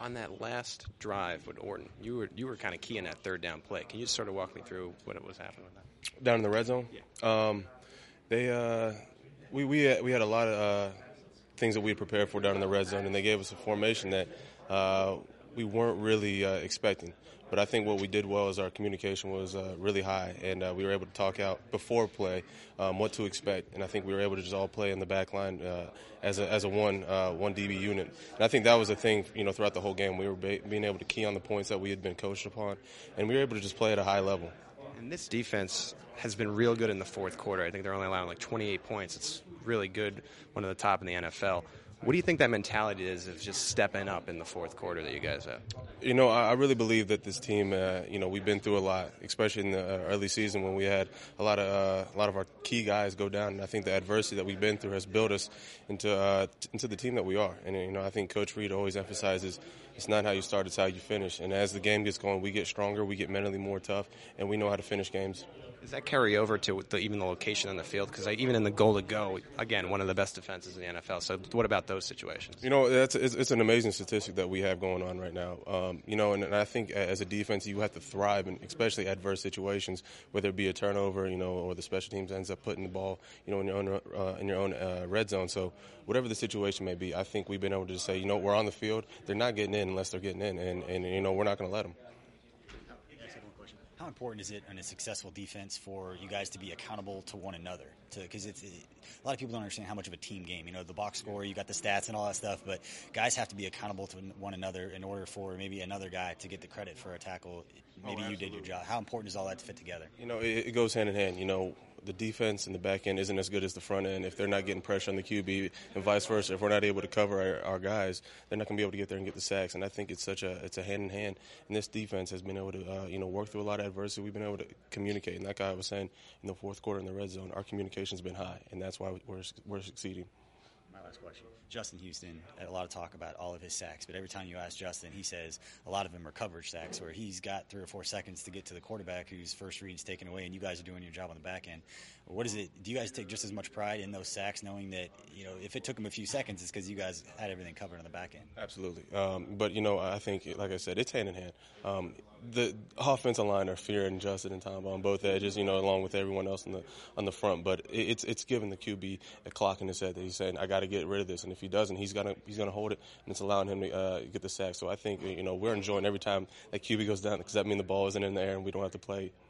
on that last drive with Orton, you were kind of key in that third down play. Can you just sort of walk me through what was happening with that? Down in the red zone? Yeah. We had a lot of things that we had prepared for down in the red zone, and they gave us a formation that we weren't really expecting. But I think what we did well is our communication was really high, and we were able to talk out before play what to expect. And I think we were able to just all play in the back line as a one DB unit. And I think that was the thing, throughout the whole game. We were being able to key on the points that we had been coached upon, and we were able to just play at a high level. And this defense has been real good in the fourth quarter. I think they're only allowing like 28 points. It's really good, one of the top in the NFL. What do you think that mentality is of just stepping up in the fourth quarter that you guys have? I really believe that this team, we've been through a lot, especially in the early season when we had a lot of our key guys go down. And I think the adversity that we've been through has built us into the team that we are. And I think Coach Reed always emphasizes it's not how you start, it's how you finish. And as the game gets going, we get stronger, we get mentally more tough, and we know how to finish games. Does that carry over to even the location on the field? Because even in the goal to go, again, one of the best defenses in the NFL. So what about those situations? It's an amazing statistic that we have going on right now. And I think as a defense, you have to thrive in especially adverse situations, whether it be a turnover, or the special teams ends up putting the ball, in your own red zone. So whatever the situation may be, I think we've been able to just say, we're on the field. They're not getting in unless they're getting in, and we're not going to let them. How important is it in a successful defense for you guys to be accountable to one another? Because a lot of people don't understand how much of a team game. The box score, you got the stats and all that stuff, but guys have to be accountable to one another in order for maybe another guy to get the credit for a tackle. Maybe you did your job. How important is all that to fit together? It goes hand in hand. The defense and the back end isn't as good as the front end. If they're not getting pressure on the QB and vice versa, if we're not able to cover our guys, they're not going to be able to get there and get the sacks. And I think it's a hand in hand. And this defense has been able to work through a lot of adversity. We've been able to communicate. And like I was saying, in the fourth quarter in the red zone, our communication's been high, and that's why we're succeeding. My last question. Justin Houston had a lot of talk about all of his sacks, but every time you ask Justin, he says a lot of them are coverage sacks where he's got 3 or 4 seconds to get to the quarterback whose first read's taken away, and you guys are doing your job on the back end. What is it? Do you guys take just as much pride in those sacks, knowing that if it took them a few seconds, it's because you guys had everything covered on the back end? Absolutely. But I think, like I said, it's hand in hand. The offensive line are fearing Justin and Tom on both edges, along with everyone else on the front. But it's giving the QB a clock in his head that he's saying, I got to get rid of this. And if he doesn't, he's gonna hold it, and it's allowing him to get the sack. So I think we're enjoying every time that QB goes down because that means the ball isn't in the air and we don't have to play.